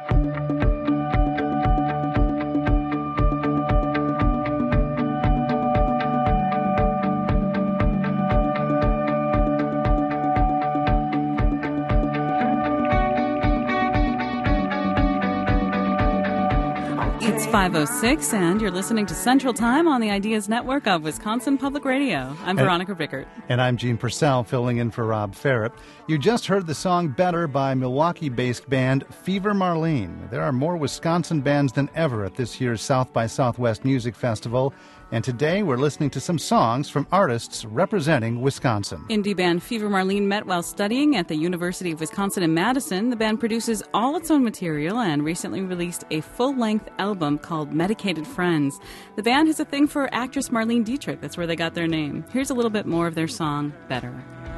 It's 5:06, and you're listening to Central Time on the Ideas Network of Wisconsin Public Radio. I'm Veronica Rickert. And I'm Gene Purcell, filling in for Rob Ferret. You just heard the song Better by Milwaukee-based band Fever Marlene. There are more Wisconsin bands than ever at this year's South by Southwest Music Festival. And today we're listening to some songs from artists representing Wisconsin. Indie band Fever Marlene met while studying at the University of Wisconsin in Madison. The band produces all its own material and recently released a full-length album called Medicated Friends. The band has a thing for actress Marlene Dietrich. That's where they got their name. Here's a little bit more of their song, Better.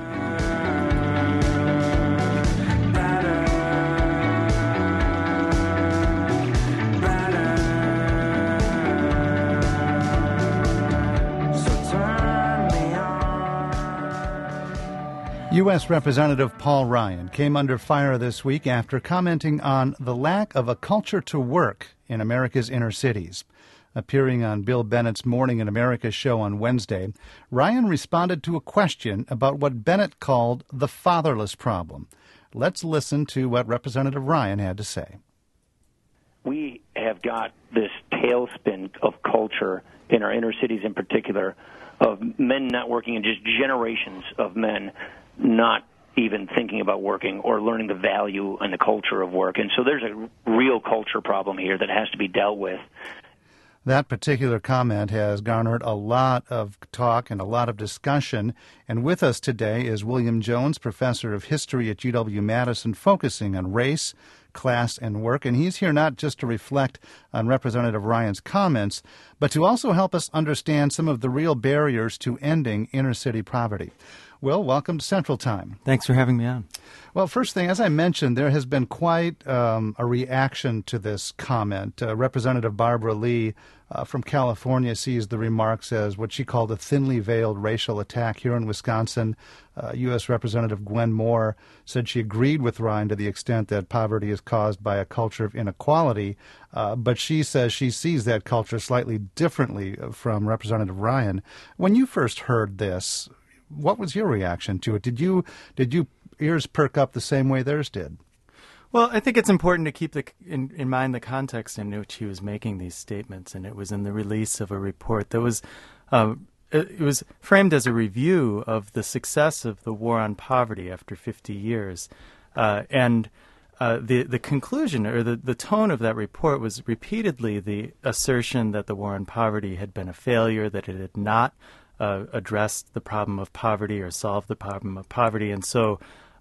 U.S. Representative Paul Ryan came under fire this week after commenting on the lack of a culture to work in America's inner cities. Appearing on Bill Bennett's Morning in America show on Wednesday, Ryan responded to a question about what Bennett called the fatherless problem. Let's listen to what Representative Ryan had to say. We have got this tailspin of culture in our inner cities in particular, of men not working, and just generations of men not even thinking about working or learning the value and the culture of work. And so there's a real culture problem here that has to be dealt with. That particular comment has garnered a lot of talk and a lot of discussion. And with us today is William Jones, professor of history at UW-Madison, focusing on race, class, and work. And he's here not just to reflect on Representative Ryan's comments, but to also help us understand some of the real barriers to ending inner-city poverty. Will, welcome to Central Time. Thanks for having me on. Well, first thing, as I mentioned, there has been quite a reaction to this comment. Representative Barbara Lee from California sees the remarks as what she called a thinly veiled racial attack here in Wisconsin. U.S. Representative Gwen Moore said she agreed with Ryan to the extent that poverty is caused by a culture of inequality, but she says she sees that culture slightly differently from Representative Ryan. When you first heard this, what was your reaction to it? Did you ears perk up the same way theirs did? Well, I think it's important to keep in mind the context in which he was making these statements, and it was in the release of a report that was it was framed as a review of the success of the war on poverty after 50 years, and the conclusion or the tone of that report was repeatedly the assertion that the war on poverty had been a failure, that it had not addressed the problem of poverty or solved the problem of poverty. And so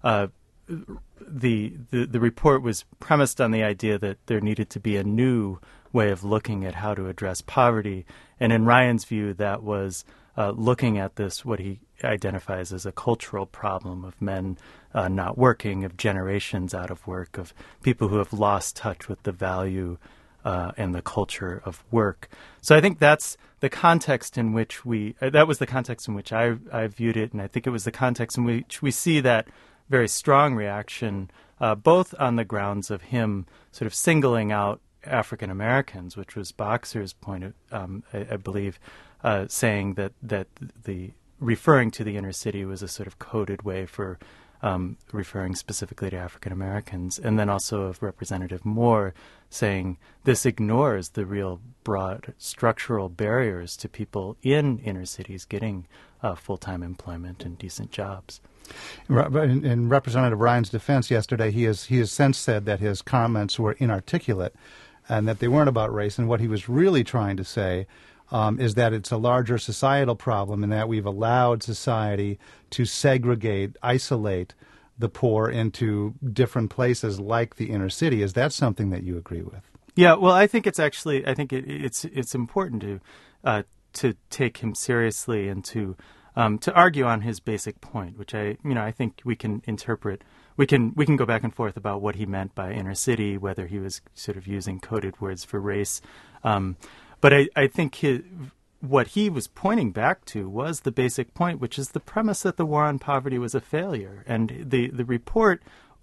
the report was premised on the idea that there needed to be a new way of looking at how to address poverty. And in Ryan's view, that was looking at this, what he identifies as a cultural problem of men not working, of generations out of work, of people who have lost touch with the value and the culture of work. So I think that's the context in which that was the context in which I viewed it, and I think it was the context in which we see that very strong reaction, both on the grounds of him sort of singling out African Americans, which was Boxer's point, I believe, saying that the referring to the inner city was a sort of coded way for referring specifically to African Americans, and then also of Representative Moore saying this ignores the real broad structural barriers to people in inner cities getting full-time employment and decent jobs. In Representative Ryan's defense yesterday, he has since said that his comments were inarticulate and that they weren't about race, and what he was really trying to say is that it's a larger societal problem and that we've allowed society to segregate, isolate the poor into different places like the inner city. Is that something that you agree with? Yeah, well, I think it's actually, it's important to take him seriously and to argue on his basic point, which I think we can interpret. We can go back and forth about what he meant by inner city, whether he was sort of using coded words for race. But I think what he was pointing back to was the basic point, which is the premise that the war on poverty was a failure. And the report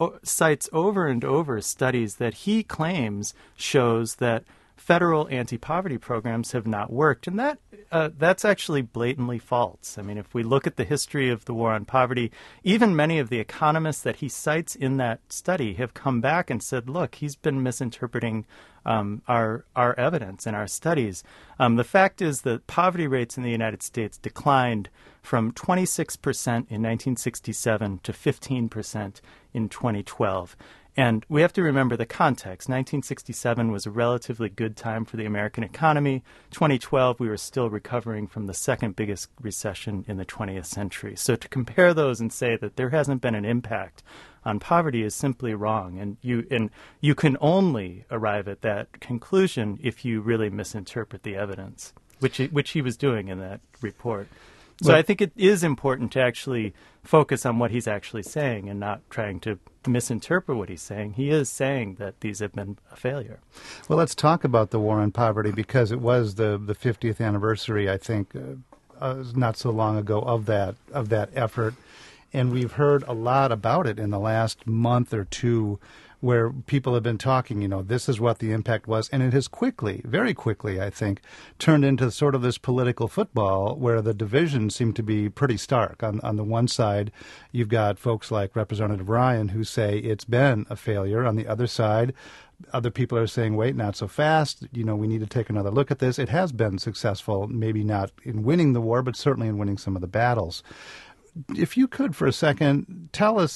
cites over and over studies that he claims shows that federal anti-poverty programs have not worked, and that's actually blatantly false. I mean, if we look at the history of the war on poverty, even many of the economists that he cites in that study have come back and said, look, he's been misinterpreting our evidence and our studies. The fact is that poverty rates in the United States declined from 26% in 1967 to 15% in 2012. And we have to remember the context. 1967 was a relatively good time for the American economy. 2012, we were still recovering from the second biggest recession in the 20th century. So to compare those and say that there hasn't been an impact on poverty is simply wrong. And you can only arrive at that conclusion if you really misinterpret the evidence, which he was doing in that report. So I think it is important to actually focus on what he's actually saying and not trying to misinterpret what he's saying. He is saying that these have been a failure. Well, let's talk about the war on poverty, because it was the 50th anniversary, I think, not so long ago of that effort. And we've heard a lot about it in the last month or two, where people have been talking, this is what the impact was. And it has quickly, very quickly, I think, turned into sort of this political football where the divisions seem to be pretty stark. On the one side, you've got folks like Representative Ryan who say it's been a failure. On the other side, other people are saying, wait, not so fast. We need to take another look at this. It has been successful, maybe not in winning the war, but certainly in winning some of the battles. If you could, for a second, tell us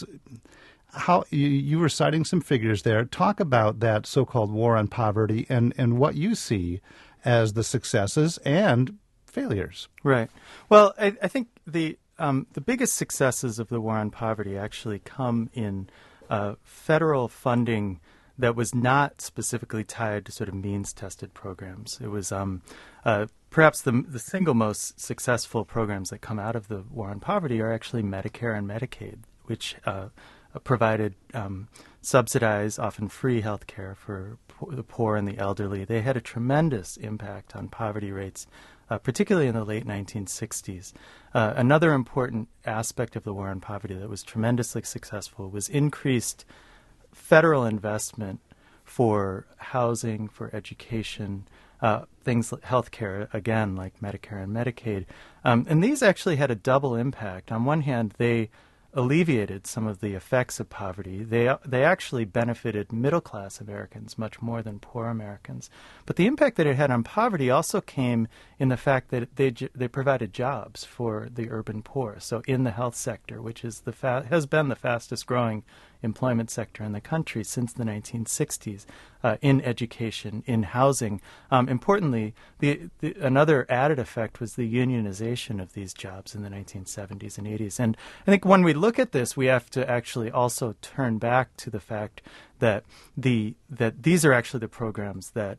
how you were citing some figures there. Talk about that so-called war on poverty and what you see as the successes and failures. Right. Well, I think the biggest successes of the war on poverty actually come in federal funding that was not specifically tied to sort of means-tested programs. It was perhaps the single most successful programs that come out of the war on poverty are actually Medicare and Medicaid, which provided subsidized, often free health care for the poor and the elderly. They had a tremendous impact on poverty rates, particularly in the late 1960s. Another important aspect of the war on poverty that was tremendously successful was increased federal investment for housing, for education, things like health care, again, like Medicare and Medicaid. And these actually had a double impact. On one hand, they alleviated some of the effects of poverty. They actually benefited middle-class Americans much more than poor Americans. But the impact that it had on poverty also came in the fact that they provided jobs for the urban poor. So in the health sector, which is has been the fastest-growing employment sector in the country since the 1960s, in education, in housing. Importantly, another added effect was the unionization of these jobs in the 1970s and 80s. And I think when we look at this, we have to actually also turn back to the fact that that these are actually the programs that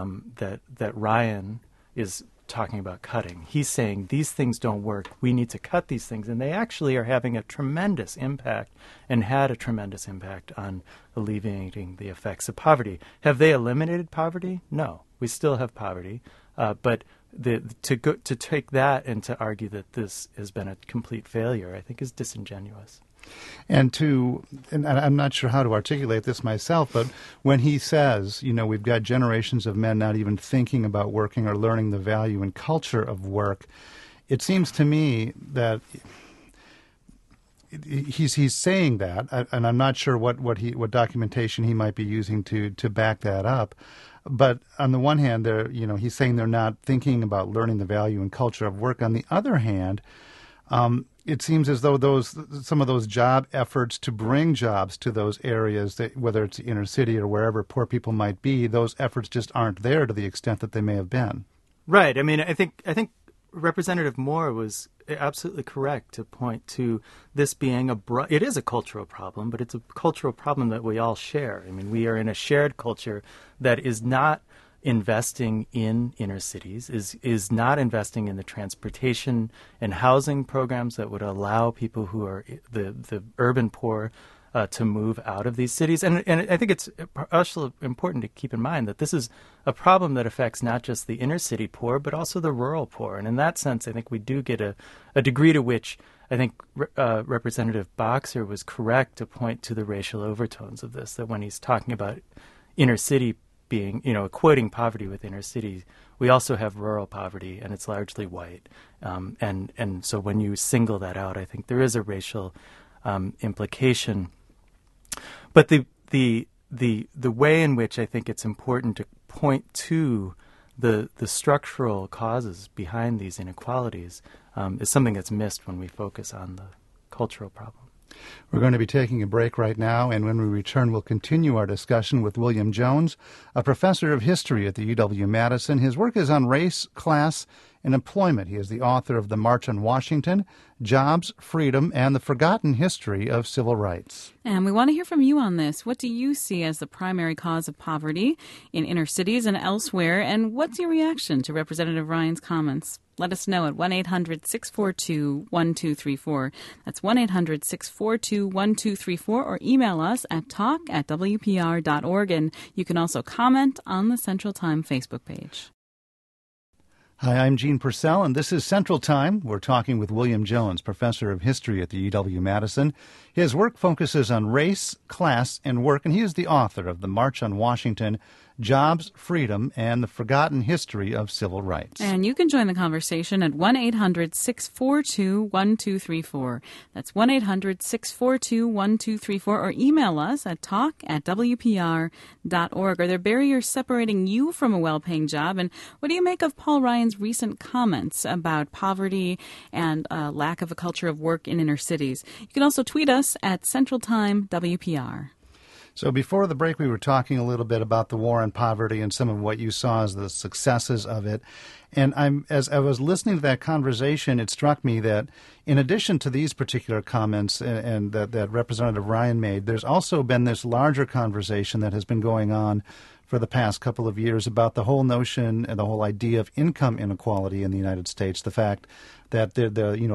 Ryan is talking about cutting. He's saying these things don't work. We need to cut these things. And they actually are having a tremendous impact and had a tremendous impact on alleviating the effects of poverty. Have they eliminated poverty? No. We still have poverty. But to take that and to argue that this has been a complete failure, I think is disingenuous. And I'm not sure how to articulate this myself, but when he says, we've got generations of men not even thinking about working or learning the value and culture of work, it seems to me that he's saying that, and I'm not sure what documentation he might be using to back that up. But on the one hand, he's saying they're not thinking about learning the value and culture of work. On the other hand, it seems as though some of those job efforts to bring jobs to those areas, whether it's the inner city or wherever poor people might be, those efforts just aren't there to the extent that they may have been. Right. I mean, I think Representative Moore was absolutely correct to point to this being it is a cultural problem, but it's a cultural problem that we all share. I mean, we are in a shared culture that is not investing in inner cities, is not investing in the transportation and housing programs that would allow people who are the urban poor to move out of these cities. And I think it's also important to keep in mind that this is a problem that affects not just the inner city poor, but also the rural poor. And in that sense, I think we do get a degree to which I think Representative Boxer was correct to point to the racial overtones of this, that when he's talking about inner city being, equating poverty with inner cities, we also have rural poverty, and it's largely white. And so when you single that out, I think there is a racial implication. But the way in which I think it's important to point to the structural causes behind these inequalities is something that's missed when we focus on the cultural problem. We're going to be taking a break right now, and when we return, we'll continue our discussion with William Jones, a professor of history at the UW-Madison. His work is on race, class, and employment. He is the author of The March on Washington, Jobs, Freedom, and the Forgotten History of Civil Rights. And we want to hear from you on this. What do you see as the primary cause of poverty in inner cities and elsewhere? And what's your reaction to Representative Ryan's comments? Let us know at 1-800-642-1234. That's 1-800-642-1234, or email us at talk@wpr.org. And you can also comment on the Central Time Facebook page. Hi, I'm Gene Purcell, and this is Central Time. We're talking with William Jones, professor of history at the UW-Madison. His work focuses on race, class, and work, and he is the author of The March on Washington, Jobs, Freedom, and the Forgotten History of Civil Rights. And you can join the conversation at 1-800-642-1234. That's 1-800-642-1234, or email us at talk@wpr.org. Are there barriers separating you from a well-paying job? And what do you make of Paul Ryan's recent comments about poverty and lack of a culture of work in inner cities? You can also tweet us at Central Time WPR. So before the break, we were talking a little bit about the war on poverty and some of what you saw as the successes of it. And as I was listening to that conversation, it struck me that in addition to these particular comments and that Representative Ryan made, there's also been this larger conversation that has been going on for the past couple of years about the whole notion and the whole idea of income inequality in the United States, the fact that the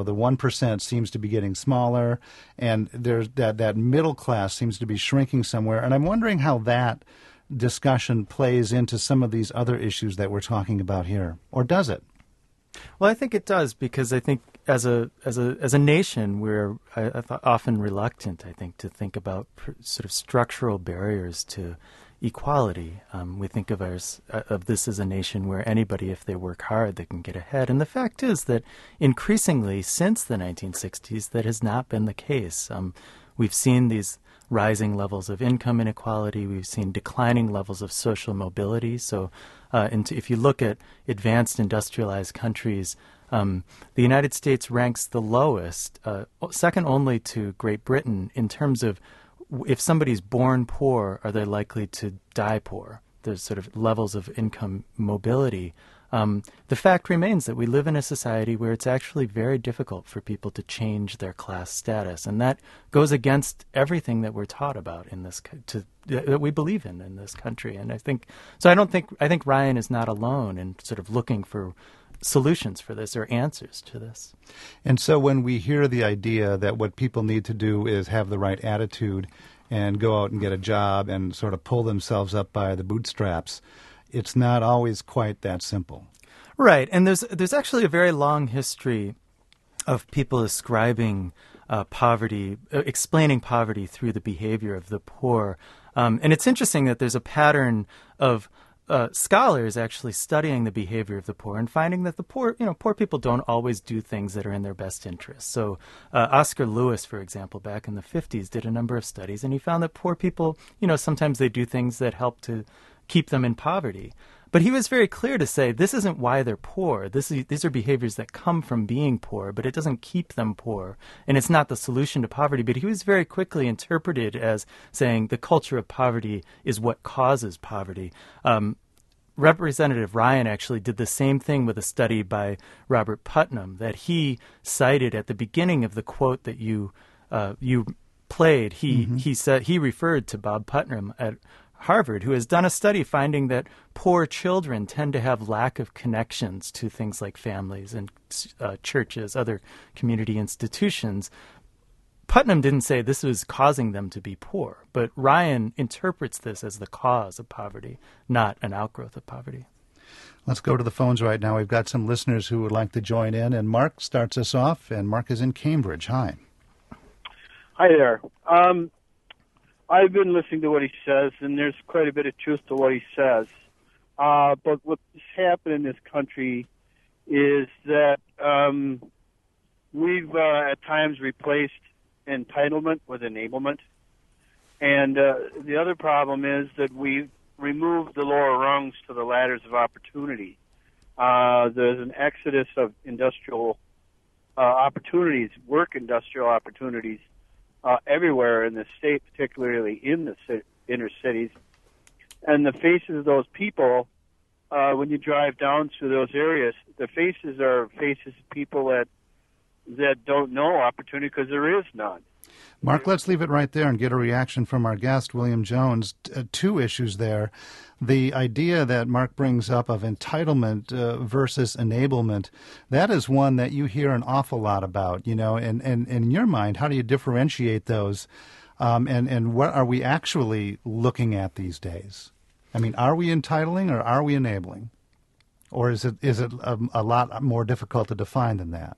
1% seems to be getting smaller, and there's that middle class seems to be shrinking somewhere. And I'm wondering how that discussion plays into some of these other issues that we're talking about here, or does it? Well, I think it does, because I think as a nation, we're often reluctant, I think, to think about sort of structural barriers to equality. We think of this as a nation where anybody, if they work hard, they can get ahead. And the fact is that increasingly since the 1960s, that has not been the case. We've seen these rising levels of income inequality. We've seen declining levels of social mobility. So if you look at advanced industrialized countries, the United States ranks the lowest, second only to Great Britain, in terms of if somebody's born poor, are they likely to die poor? There's sort of levels of income mobility. The fact remains that we live in a society where it's actually very difficult for people to change their class status, and that goes against everything that we're taught about in this that we believe in this country. And I think Ryan is not alone in sort of looking for solutions for this or answers to this. And so when we hear the idea that what people need to do is have the right attitude and go out and get a job and sort of pull themselves up by the bootstraps, it's not always quite that simple. Right. And there's actually a very long history of people ascribing poverty, explaining poverty through the behavior of the poor. And it's interesting that there's a pattern of scholars actually studying the behavior of the poor and finding that the poor people don't always do things that are in their best interest. So Oscar Lewis, for example, back in the 50s, did a number of studies, and he found that poor people, sometimes they do things that help to keep them in poverty. But he was very clear to say this isn't why they're poor. These are behaviors that come from being poor, but it doesn't keep them poor. And it's not the solution to poverty. But he was very quickly interpreted as saying the culture of poverty is what causes poverty. Representative Ryan actually did the same thing with a study by Robert Putnam that he cited at the beginning of the quote that you played. He said he referred to Bob Putnam at Harvard, who has done a study finding that poor children tend to have lack of connections to things like families and churches, other community institutions. Putnam didn't say this was causing them to be poor, but Ryan interprets this as the cause of poverty, not an outgrowth of poverty. Let's go to the phones right now. We've got some listeners who would like to join in, and Mark starts us off, and Mark is in Cambridge. Hi. Hi there. I've been listening to what he says, and there's quite a bit of truth to what he says. But what's happened in this country is that we've at times replaced entitlement with enablement. And the other problem is that we've removed the lower rungs to the ladders of opportunity. There's an exodus of industrial opportunities, industrial opportunities, everywhere in the state, particularly in the inner cities. And the faces of those people, when you drive down through those areas, the faces are faces of people that don't know opportunity because there is none. Mark, let's leave it right there and get a reaction from our guest, William Jones. Two issues there. The idea that Mark brings up of entitlement versus enablement, that is one that you hear an awful lot about, and in your mind, how do you differentiate those? And what are we actually looking at these days? I mean, are we entitling or are we enabling? Or is it a lot more difficult to define than that?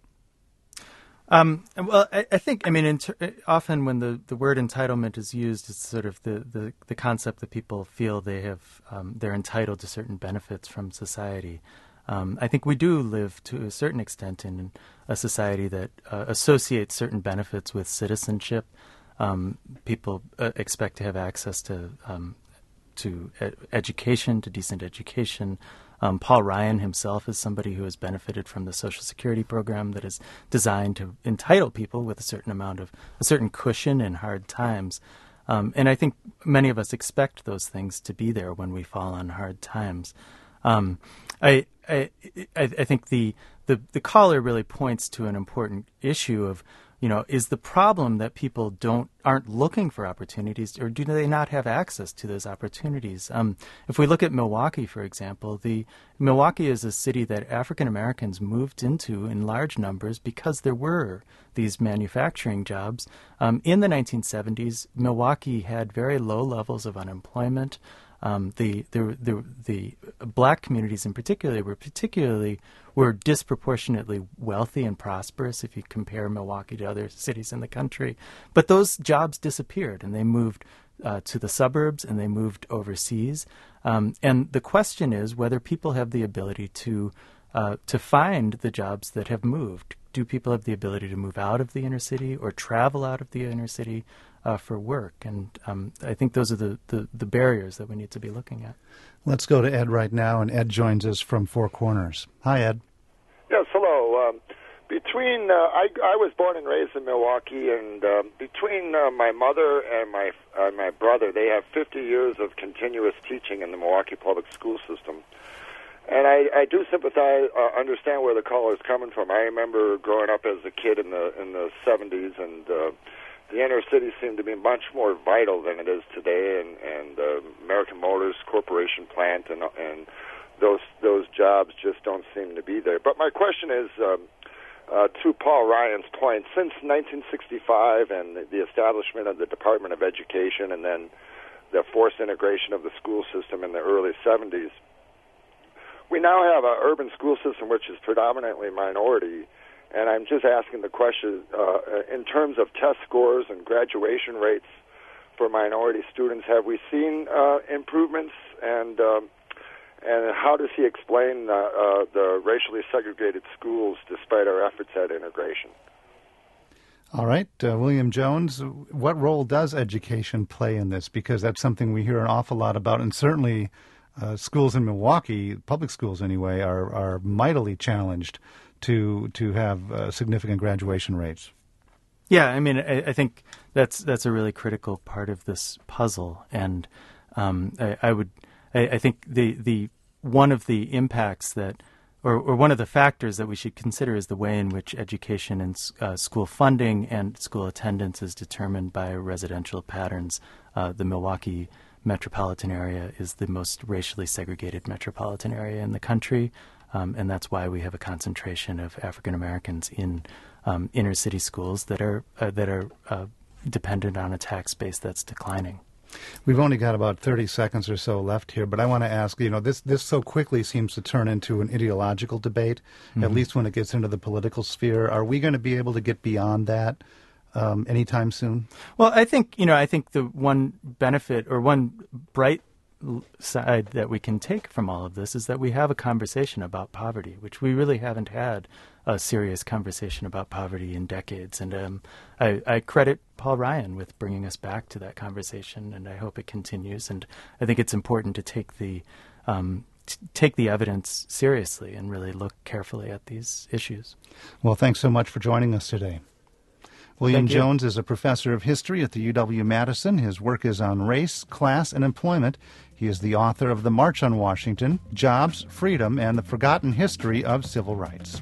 Well, I think, often when the word entitlement is used, it's sort of the concept that people feel they're entitled to certain benefits from society. I think we do live to a certain extent in a society that associates certain benefits with citizenship. People expect to have access to education, to decent education. Paul Ryan himself is somebody who has benefited from the Social Security program that is designed to entitle people with a certain cushion in hard times. And I think many of us expect those things to be there when we fall on hard times. I think the caller really points to an important issue of, is the problem that people aren't looking for opportunities, or do they not have access to those opportunities? If we look at Milwaukee, for example, Milwaukee is a city that African Americans moved into in large numbers because there were these manufacturing jobs. In the 1970s, Milwaukee had very low levels of unemployment. The black communities in particular were disproportionately wealthy and prosperous if you compare Milwaukee to other cities in the country. But those jobs disappeared, and they moved to the suburbs, and they moved overseas. And the question is whether people have the ability to find the jobs that have moved. Do people have the ability to move out of the inner city or travel out of the inner city for work? And I think those are the barriers that we need to be looking at. Let's go to Ed right now, and Ed joins us from Four Corners. Hi, Ed. Yes, hello. I was born and raised in Milwaukee, and between my mother and my brother, they have 50 years of continuous teaching in the Milwaukee public school system. And I do sympathize, understand where the caller is coming from. I remember growing up as a kid in the 70s, and the inner city seemed to be much more vital than it is today, and American Motors Corporation plant and those jobs just don't seem to be there. But my question is, to Paul Ryan's point, since 1965 and the establishment of the Department of Education and then the forced integration of the school system in the early 70s, we now have an urban school system which is predominantly minority. And I'm just asking the question, in terms of test scores and graduation rates for minority students, have we seen improvements? And how does he explain the racially segregated schools despite our efforts at integration? All right. William Jones, what role does education play in this? Because that's something we hear an awful lot about, and certainly schools in Milwaukee, public schools anyway, are mightily challenged to have significant graduation rates. Yeah, I think that's a really critical part of this puzzle, and I think the one of the impacts that, or one of the factors that we should consider is the way in which education and school funding and school attendance is determined by residential patterns. The Milwaukee metropolitan area is the most racially segregated metropolitan area in the country. And that's why we have a concentration of African Americans in inner city schools that are dependent on a tax base that's declining. We've only got about 30 seconds or so left here, but I want to ask, this so quickly seems to turn into an ideological debate, at least when it gets into the political sphere. Are we going to be able to get beyond that anytime soon? Well, I think the one benefit or one bright side that we can take from all of this is that we have a conversation about poverty, which we really haven't had a serious conversation about poverty in decades. And I credit Paul Ryan with bringing us back to that conversation, and I hope it continues. And I think it's important to take the evidence seriously and really look carefully at these issues. Well, thanks so much for joining us today. William Jones is a professor of history at the UW-Madison. His work is on race, class, and employment. He is the author of The March on Washington, Jobs, Freedom, and the Forgotten History of Civil Rights.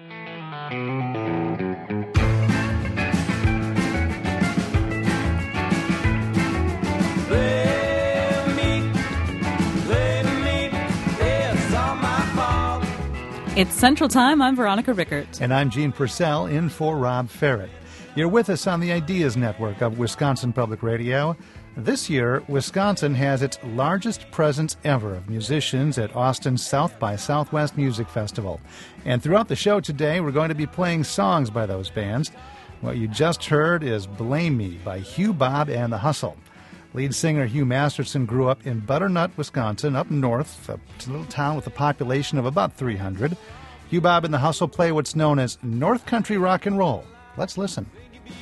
It's Central Time. I'm Veronica Rickert. And I'm Gene Purcell, in for Rob Ferret. You're with us on the Ideas Network of Wisconsin Public Radio. This year, Wisconsin has its largest presence ever of musicians at Austin's South by Southwest Music Festival. And throughout the show today, we're going to be playing songs by those bands. What you just heard is Blame Me by Hugh Bob and the Hustle. Lead singer Hugh Masterson grew up in Butternut, Wisconsin, up north, a little town with a population of about 300. Hugh Bob and the Hustle play what's known as North Country rock and roll. Let's listen.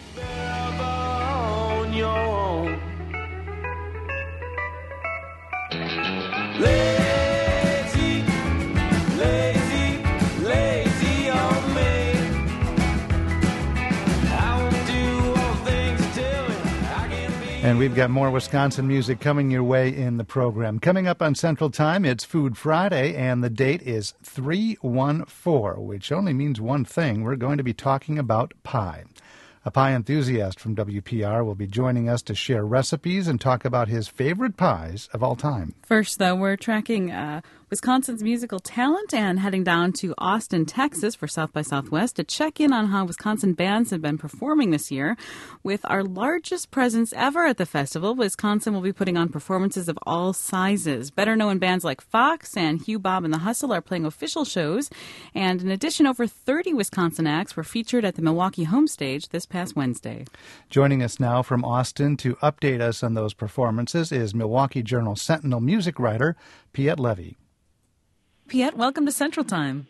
And we've got more Wisconsin music coming your way in the program. Coming up on Central Time, it's Food Friday, and the date is 3/14, which only means one thing. We're going to be talking about pie. A pie enthusiast from WPR will be joining us to share recipes and talk about his favorite pies of all time. First, though, we're tracking Wisconsin's musical talent and heading down to Austin, Texas for South by Southwest to check in on how Wisconsin bands have been performing this year. With our largest presence ever at the festival, Wisconsin will be putting on performances of all sizes. Better known bands like Fox and Hugh Bob and the Hustle are playing official shows. And in addition, over 30 Wisconsin acts were featured at the Milwaukee home stage this past Wednesday. Joining us now from Austin to update us on those performances is Milwaukee Journal Sentinel music writer Piet Levy. Piet, welcome to Central Time.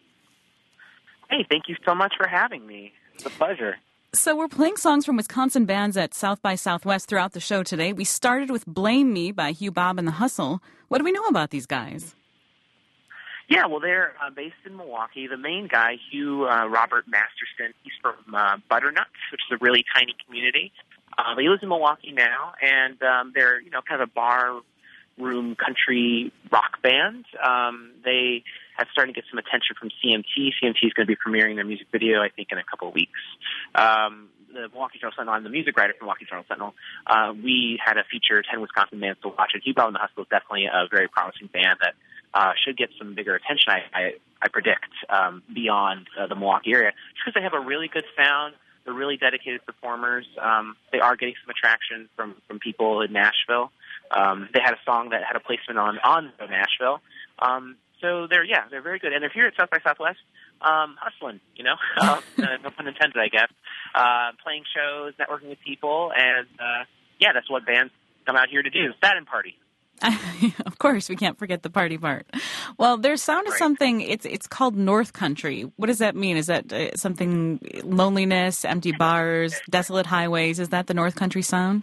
Hey, thank you so much for having me. It's a pleasure. So we're playing songs from Wisconsin bands at South by Southwest throughout the show today. We started with Blame Me by Hugh Bob and the Hustle. What do we know about these guys? Yeah, well, they're based in Milwaukee. The main guy, Hugh Robert Masterson, he's from Butternut, which is a really tiny community. He lives in Milwaukee now, and they're, kind of a bar room country rock band. They have started to get some attention from CMT. CMT is going to be premiering their music video, I think, in a couple of weeks. The Milwaukee Journal Sentinel, I'm the music writer for Milwaukee Journal Sentinel. We had a feature 10 Wisconsin bands to watch, and Hugh Bob and the Hustle is definitely a very promising band that should get some bigger attention, I predict, beyond the Milwaukee area, just because they have a really good sound. They're really dedicated performers. They are getting some attraction from people in Nashville. They had a song that had a placement on Nashville. So they're very good. And they're here at South by Southwest, hustling, no pun intended, I guess, playing shows, networking with people. And, that's what bands come out here to do, that and party. Of course, we can't forget the party part. Well, their sound is something, it's called North Country. What does that mean? Is that something, loneliness, empty bars, desolate highways? Is that the North Country sound?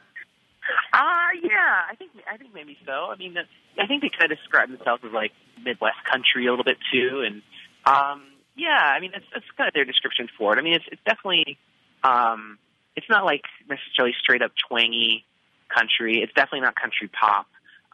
Yeah, I think maybe so. I mean, I think they kind of describe themselves as like Midwest country a little bit too, and that's kind of their description for it. I mean, it's definitely it's not like necessarily straight up twangy country. It's definitely not country pop.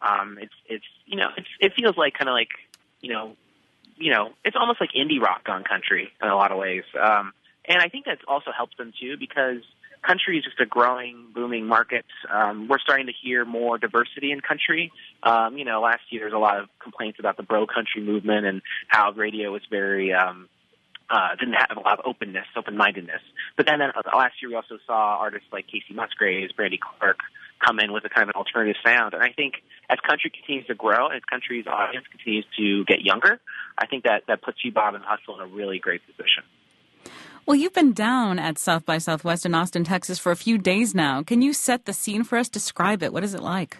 It feels like kind of like it's almost like indie rock gone country in a lot of ways. And I think that's also helps them too because country is just a growing, booming market. We're starting to hear more diversity in country. Last year there was a lot of complaints about the bro country movement and how radio was very didn't have a lot of open-mindedness. But then last year we also saw artists like Casey Musgraves, Brandy Clark, come in with a kind of an alternative sound. And I think as country continues to grow, as country's audience continues to get younger, I think that puts you, Bob and Hustle, in a really great position. Well, you've been down at South by Southwest in Austin, Texas for a few days now. Can you set the scene for us? Describe it. What is it like?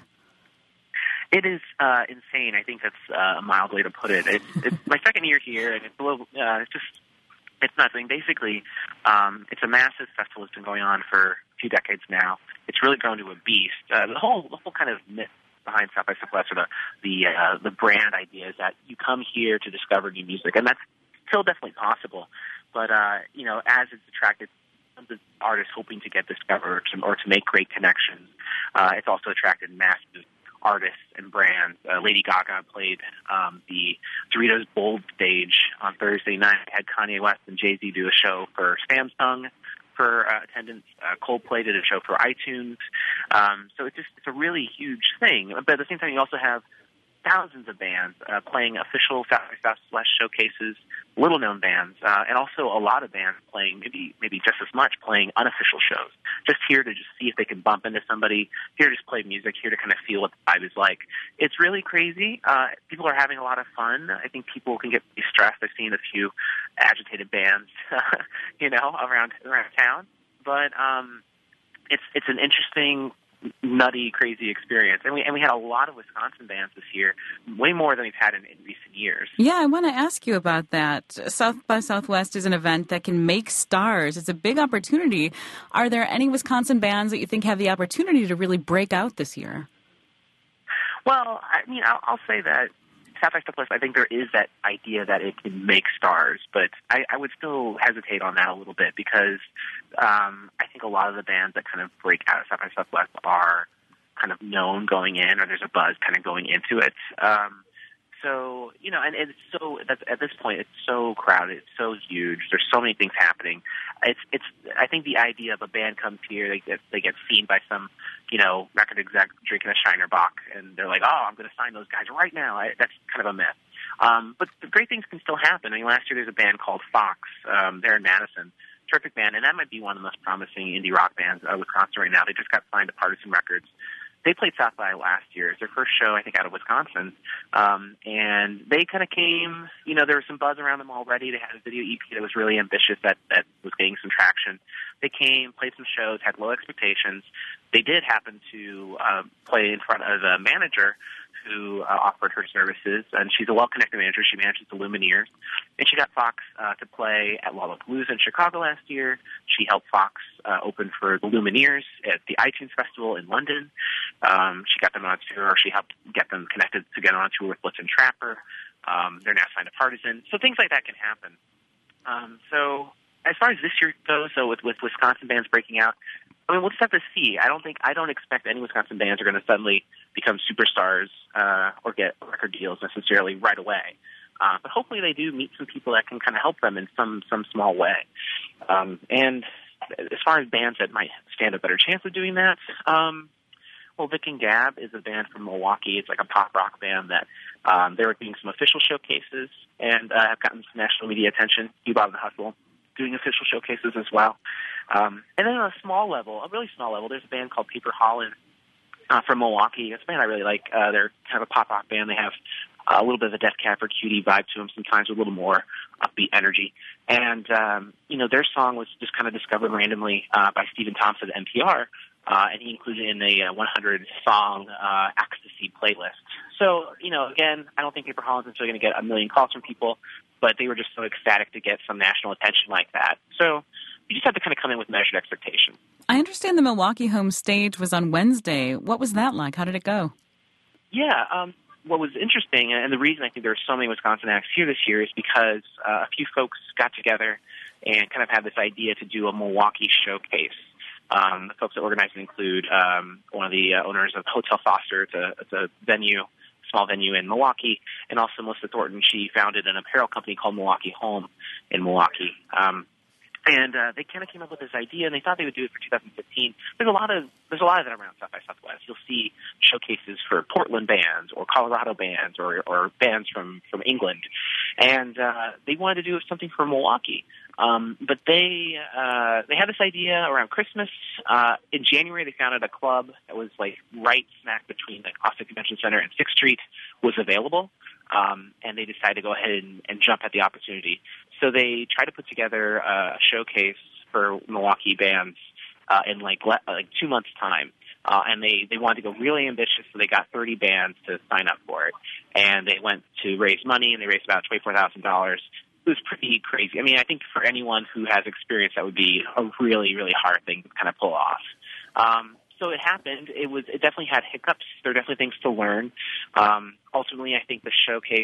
It is insane. I think that's a mild way to put it. It's my second year here, and it's a little, it's nuts. I mean, basically, it's a massive festival that's been going on for a few decades now. It's really grown to a beast. The whole kind of myth behind South by Southwest, or the brand idea, is that you come here to discover new music, and that's still definitely possible. But as it's attracted tons of artists hoping to get discovered or to make great connections, it's also attracted massive artists and brands. Lady Gaga played the Doritos Bold stage on Thursday night. Had Kanye West and Jay-Z do a show for Samsung for attendance. Coldplay did a show for iTunes. So it's a really huge thing. But at the same time, you also have thousands of bands playing official South by Southwest showcases, little-known bands, and also a lot of bands playing, maybe just as much, playing unofficial shows, just here to just see if they can bump into somebody, here to just play music, here to kind of feel what the vibe is like. It's really crazy. People are having a lot of fun. I think people can get pretty stressed. I've seen a few agitated bands, around town. But it's an interesting, nutty, crazy experience. And we had a lot of Wisconsin bands this year, way more than we've had in recent years. Yeah, I want to ask you about that. South by Southwest is an event that can make stars. It's a big opportunity. Are there any Wisconsin bands that you think have the opportunity to really break out this year? Well, I mean, I'll say that South by Southwest, I think there is that idea that it can make stars, but I would still hesitate on that a little bit because I think a lot of the bands that kind of break out of South by Southwest are kind of known going in, or there's a buzz kind of going into it. So, and it's at this point, it's so crowded, it's so huge. There's so many things happening. I think the idea of a band comes here, they get seen by some, record exec drinking a Shiner Bock, and they're like, oh, I'm going to sign those guys right now. That's kind of a myth. But the great things can still happen. I mean, last year there's a band called Fox. They're in Madison. Terrific band, and that might be one of the most promising indie rock bands of Wisconsin right now. They just got signed to Partisan Records. They played South by last year. It's their first show, I think, out of Wisconsin. And they kind of came, there was some buzz around them already. They had a video EP that was really ambitious that was getting some traction. They came, played some shows, had low expectations. They did happen to play in front of a manager who offered her services, and she's a well-connected manager. She manages the Lumineers. And she got Fox to play at Lollapalooza in Chicago last year. She helped Fox open for the Lumineers at the iTunes Festival in London. She got them on a tour, or she helped get them connected to get on a tour with Blitzen Trapper. They're now signed to Partisan. So things like that can happen. So as far as this year goes, with Wisconsin bands breaking out, I mean, we'll just have to see. I don't expect any Wisconsin bands are going to suddenly become superstars or get record deals necessarily right away. But hopefully they do meet some people that can kind of help them in some small way. And as far as bands that might stand a better chance of doing that, well, Vic and Gab is a band from Milwaukee. It's like a pop rock band that they were doing some official showcases and have gotten some national media attention. Bob and Hustle doing official showcases as well. And then on a small level, a really small level, there's a band called Paper Holland from Milwaukee. It's a band I really like. They're kind of a pop rock band. They have a little bit of a Death Cab for Cutie vibe to them, sometimes with a little more upbeat energy. And, their song was just kind of discovered randomly by Stephen Thompson at NPR, and he included it in a 100-song ecstasy playlist. So, again, I don't think Paper Holland's necessarily going to get a million calls from people, but they were just so ecstatic to get some national attention like that. So you just have to kind of come in with measured expectation. I understand the Milwaukee home stage was on Wednesday. What was that like? How did it go? Yeah, what was interesting, and the reason I think there were so many Wisconsin acts here this year is because a few folks got together and kind of had this idea to do a Milwaukee showcase. The folks that organized it include one of the owners of Hotel Foster. It's a small venue in Milwaukee, and also Melissa Thornton. She founded an apparel company called Milwaukee Home in Milwaukee. And they kind of came up with this idea, and they thought they would do it for 2015. There's a lot of that around South by Southwest. You'll see showcases for Portland bands or Colorado bands or bands from England, and they wanted to do something for Milwaukee. But they had this idea around Christmas. In January, they founded a club that was like right smack between the Austin Convention Center and 6th Street was available. And they decided to go ahead and jump at the opportunity. So they tried to put together a showcase for Milwaukee bands in like 2 months' time. And they wanted to go really ambitious, so they got 30 bands to sign up for it. And they went to raise money, and they raised about $24,000. It was pretty crazy. I mean, I think for anyone who has experience, that would be a really, really hard thing to kind of pull off. So it happened. It definitely had hiccups. There are definitely things to learn. Ultimately, I think the showcase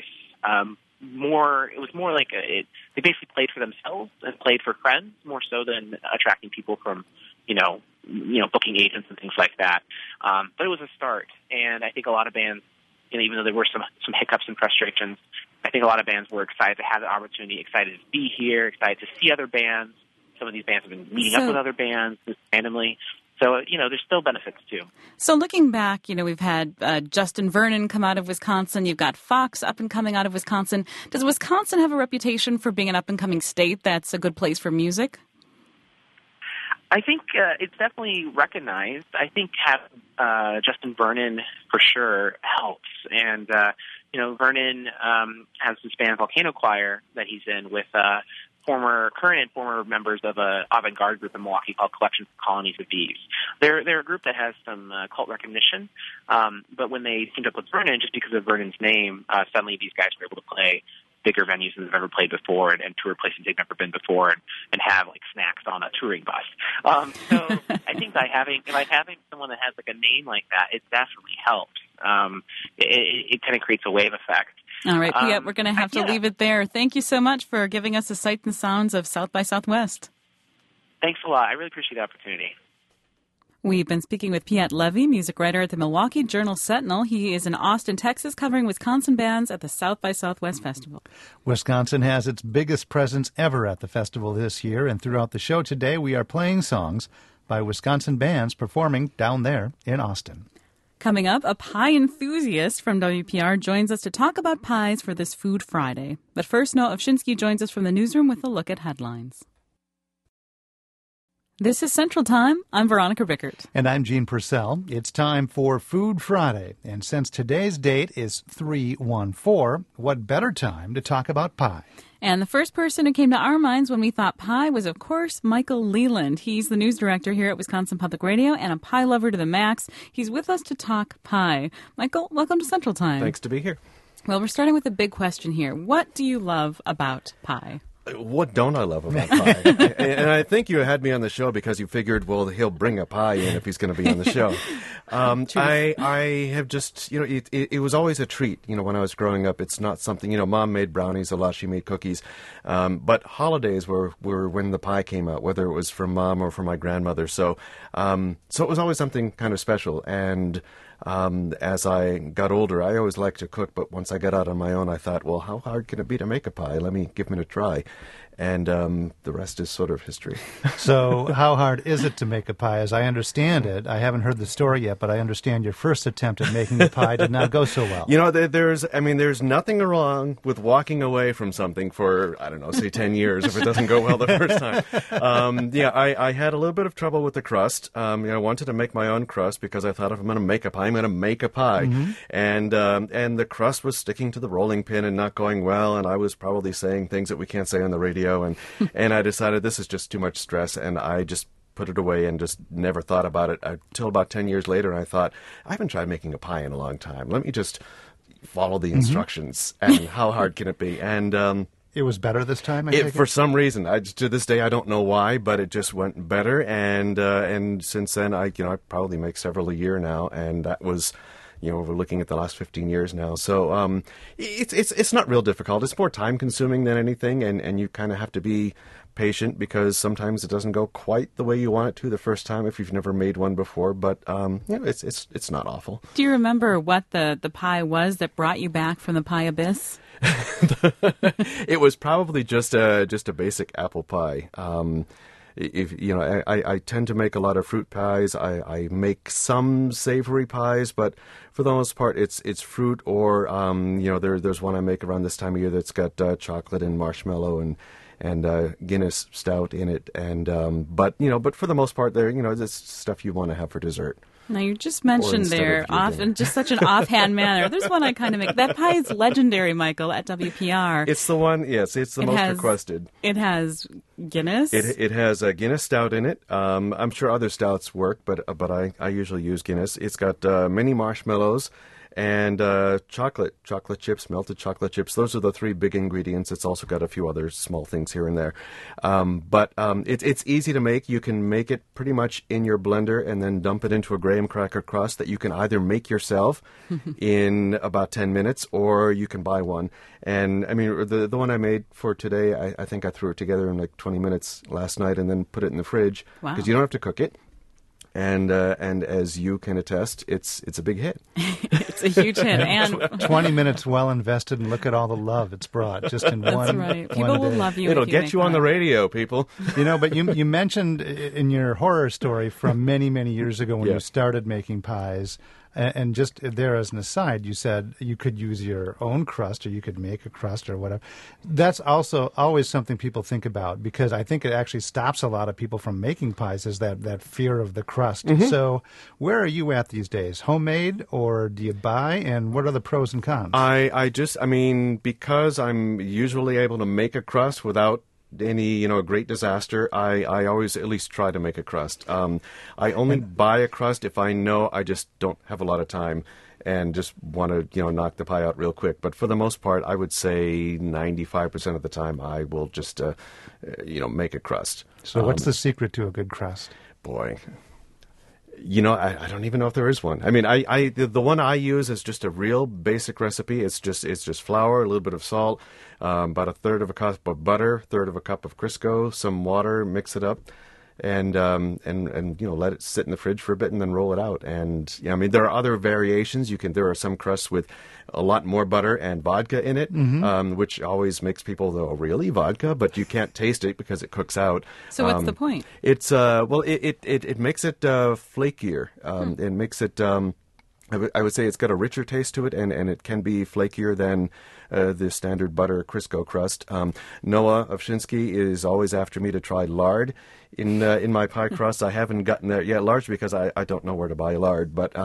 it was more like they basically played for themselves and played for friends more so than attracting people from booking agents and things like that. But it was a start, and I think a lot of bands, even though there were some hiccups and frustrations, I think a lot of bands were excited to have the opportunity, excited to be here, excited to see other bands. Some of these bands have been meeting up with other bands just randomly. So, there's still benefits, too. So looking back, we've had Justin Vernon come out of Wisconsin. You've got Fox up and coming out of Wisconsin. Does Wisconsin have a reputation for being an up-and-coming state that's a good place for music? I think it's definitely recognized. I think having Justin Vernon for sure helps. And, Vernon has this band Volcano Choir that he's in with current and former members of a avant-garde group in Milwaukee called Collections of Colonies of Bees. They're a group that has some cult recognition, but when they teamed up with Vernon, just because of Vernon's name, suddenly these guys were able to play bigger venues than they've ever played before and tour places they've never been before and have like snacks on a touring bus. So I think by having someone that has like a name like that, it definitely helps. It kind of creates a wave effect. All right, Piet, we're going to have to leave it there. Thank you so much for giving us the sights and sounds of South by Southwest. Thanks a lot. I really appreciate the opportunity. We've been speaking with Piet Levy, music writer at the Milwaukee Journal-Sentinel. He is in Austin, Texas, covering Wisconsin bands at the South by Southwest Festival. Wisconsin has its biggest presence ever at the festival this year, and throughout the show today, we are playing songs by Wisconsin bands performing down there in Austin. Coming up, a pie enthusiast from WPR joins us to talk about pies for this Food Friday. But first, Noah Ovshinsky joins us from the newsroom with a look at headlines. This is Central Time. I'm Veronica Rickert. And I'm Gene Purcell. It's time for Food Friday. And since today's date is 3/14, what better time to talk about pie? And the first person who came to our minds when we thought pie was, of course, Michael Leland. He's the news director here at Wisconsin Public Radio and a pie lover to the max. He's with us to talk pie. Michael, welcome to Central Time. Thanks to be here. Well, we're starting with a big question here. What do you love about pie? What don't I love about pie? And I think you had me on the show because you figured, well, he'll bring a pie in if he's going to be on the show. I have just, it was always a treat, when I was growing up. It's not something, Mom made brownies a lot. She made cookies. But holidays were when the pie came out, whether it was from Mom or from my grandmother. So it was always something kind of special. And as I got older, I always liked to cook, but once I got out on my own, I thought, well, how hard can it be to make a pie? Let me give it a try. And the rest is sort of history. So how hard is it to make a pie? As I understand it, I haven't heard the story yet, but I understand your first attempt at making a pie did not go so well. There's nothing wrong with walking away from something for, say 10 years if it doesn't go well the first time. I had a little bit of trouble with the crust. I wanted to make my own crust because I thought if I'm going to make a pie, I'm going to make a pie. Mm-hmm. And the crust was sticking to the rolling pin and not going well, and I was probably saying things that we can't say on the radio. And I decided this is just too much stress, and I just put it away and just never thought about it until about 10 years later. And I thought, I haven't tried making a pie in a long time. Let me just follow the instructions, and how hard can it be? And it was better this time, for some reason. To this day, I don't know why, but it just went better. And since then, I probably make several a year now, and that was we're looking at the last 15 years now. So it's not real difficult. It's more time consuming than anything, and you kind of have to be patient because sometimes it doesn't go quite the way you want it to the first time if you've never made one before. But it's not awful. Do you remember what the pie was that brought you back from the pie abyss? It was probably just a basic apple pie. I tend to make a lot of fruit pies. I make some savory pies, but for the most part, it's fruit or there's one I make around this time of year that's got chocolate and marshmallow and Guinness stout in it, but for the most part, it's stuff you want to have for dessert. Now, you just mentioned there, in just such an offhand manner. There's one I kind of make. That pie is legendary, Michael, at WPR. It's the one, yes, it's the most requested. It has Guinness? It has a Guinness stout in it. I'm sure other stouts work, but I usually use Guinness. It's got mini marshmallows and chocolate chips, melted chocolate chips. Those are the three big ingredients. It's also got a few other small things here and there. But it's easy to make. You can make it pretty much in your blender and then dump it into a graham cracker crust that you can either make yourself in about 10 minutes or you can buy one. And, I mean, the one I made for today, I think I threw it together in like 20 minutes last night and then put it in the fridge. Wow. Because you don't have to cook it. And as you can attest, it's a big hit. It's a huge hit. And 20 minutes well invested, and look at all the love it's brought just in That's one. right. One People will day. love you. It'll if you get make you on the one. radio, people. But you mentioned in your horror story from many, many years ago when you started making pies, and just there as an aside, you said you could use your own crust or you could make a crust or whatever. That's also always something people think about because I think it actually stops a lot of people from making pies is that fear of the crust. Mm-hmm. So where are you at these days? Homemade or do you buy? And what are the pros and cons? Because I'm usually able to make a crust without any great disaster, I always at least try to make a crust. I only buy a crust if I know I just don't have a lot of time and just want to knock the pie out real quick. But for the most part, I would say 95% of the time I will just make a crust. So what's the secret to a good crust? Boy, I don't even know if there is one. I mean, the one I use is just a real basic recipe. It's just flour, a little bit of salt, about a third of a cup of butter, third of a cup of Crisco, some water, mix it up, and let it sit in the fridge for a bit and then roll it out. And there are other variations. There are some crusts with a lot more butter and vodka in it, which always makes people go, really, vodka? But you can't taste it because it cooks out. So what's the point? It's it makes it flakier. It makes it. I would say it's got a richer taste to it, and it can be flakier than the standard butter Crisco crust. Noah of Shinsky is always after me to try lard in my pie crust. I haven't gotten there yet, largely because I don't know where to buy lard. But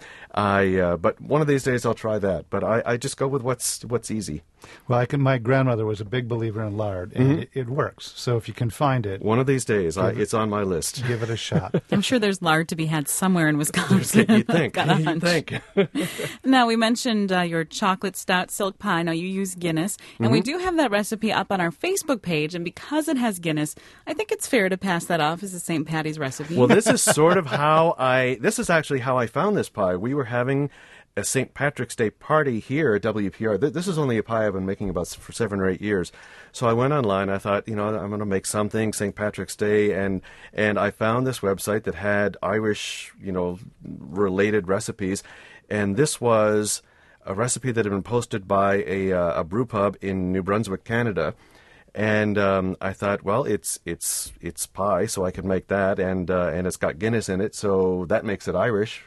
but one of these days I'll try that. But I just go with what's easy. Well, my grandmother was a big believer in lard, and it works. So if you can find it, one of these days, it's on my list. Give it a shot. I'm sure there's lard to be had somewhere in Wisconsin. You'd think. Got a You'd hunch. think. Now, we mentioned your chocolate stout silk pie. Now, you use Guinness, and we do have that recipe up on our Facebook page, and because it has Guinness, I think it's fair to pass that off as a St. Patty's recipe. Well, this is sort of this is actually how I found this pie. We were having a St. Patrick's Day party here at WPR. This is only a pie I've been making for 7 or 8 years. So I went online. I thought, I'm going to make something St. Patrick's Day, and I found this website that had Irish, related recipes, and this was a recipe that had been posted by a brew pub in New Brunswick, Canada. And I thought, well, it's pie, so I could make that, and it's got Guinness in it, so that makes it Irish.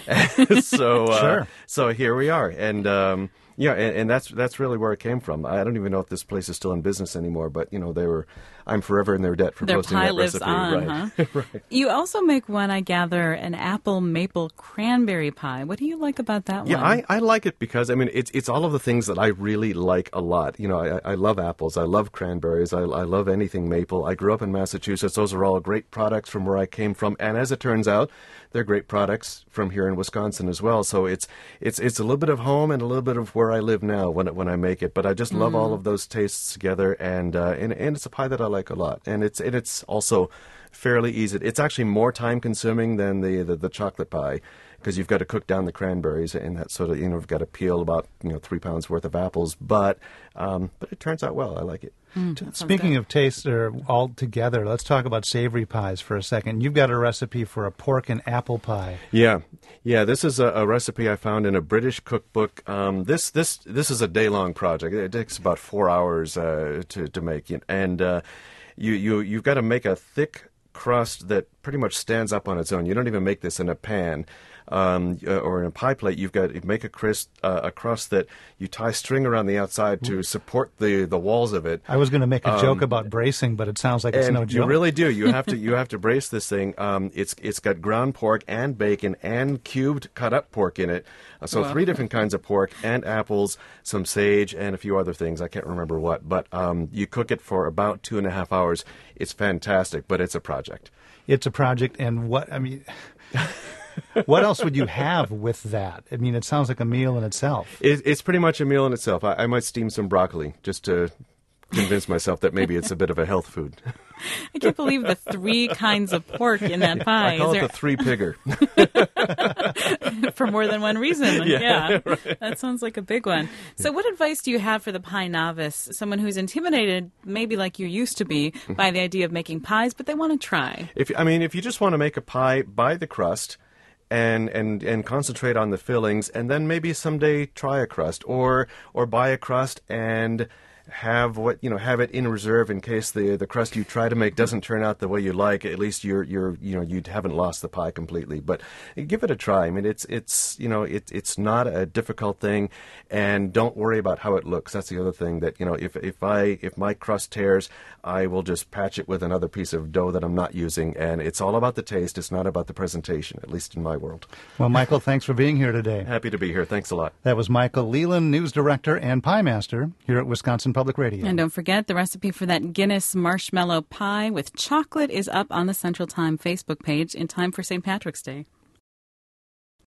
Sure. So here we are, and and that's really where it came from. I don't even know if this place is still in business anymore, but I'm forever in their debt for Their posting pie that lives recipe. on, Right. huh? Right. You also make one, I gather, an apple maple cranberry pie. What do you like about that Yeah, one? I like it because it's all of the things that I really like a lot. I love apples, I love cranberries, I love anything maple. I grew up in Massachusetts. Those are all great products from where I came from, and as it turns out, they're great products from here in Wisconsin as well. So it's a little bit of home and a little bit of where I live now when I make it. But I just love all of those tastes together, and it's a pie that I like a lot, and it's also fairly easy. It's actually more time consuming than the chocolate pie, because you've got to cook down the cranberries, and that sort of, you've got to peel about 3 pounds worth of apples. But it turns out well. I like it. Speaking of taste all together, let's talk about savory pies for a second. You've got a recipe for a pork and apple pie. Yeah. This is a recipe I found in a British cookbook. This is a day-long project. It takes about 4 hours to make it, and you've got to make a thick crust that pretty much stands up on its own. You don't even make this in a pan. Or in a pie plate, you've got to make a crust that you tie string around the outside to support the walls of it. I was going to make a joke about bracing, but it sounds like it's no joke. You really do. You have to brace this thing. It's got ground pork and bacon and cubed cut up pork in it. So 3 different kinds of pork and apples, some sage, and a few other things. I can't remember what. But you cook it for about 2.5 hours. It's fantastic, but it's a project. It's a project, and what else would you have with that? I mean, it sounds like a meal in itself. It's pretty much a meal in itself. I might steam some broccoli just to convince myself that maybe it's a bit of a health food. I can't believe the 3 kinds of pork in that pie. I call it the 3-pigger. For more than one reason. Yeah. Right. That sounds like a big one. So what advice do you have for the pie novice, someone who's intimidated, maybe like you used to be, by the idea of making pies, but they want to try? If you just want to make a pie, buy the crust and concentrate on the fillings, and then maybe someday try a crust or buy a crust and have it in reserve in case the crust you try to make doesn't turn out the way you like. At least you haven't lost the pie completely. But give it a try. I mean, it's not a difficult thing, and don't worry about how it looks. That's the other thing that if my crust tears, I will just patch it with another piece of dough that I'm not using, and it's all about the taste. It's not about the presentation, at least in my world. Well, Michael, thanks for being here today. Happy to be here. Thanks a lot. That was Michael Leland, news director and pie master here at Wisconsin Public Radio. And don't forget, the recipe for that Guinness marshmallow pie with chocolate is up on the Central Time Facebook page in time for St. Patrick's Day.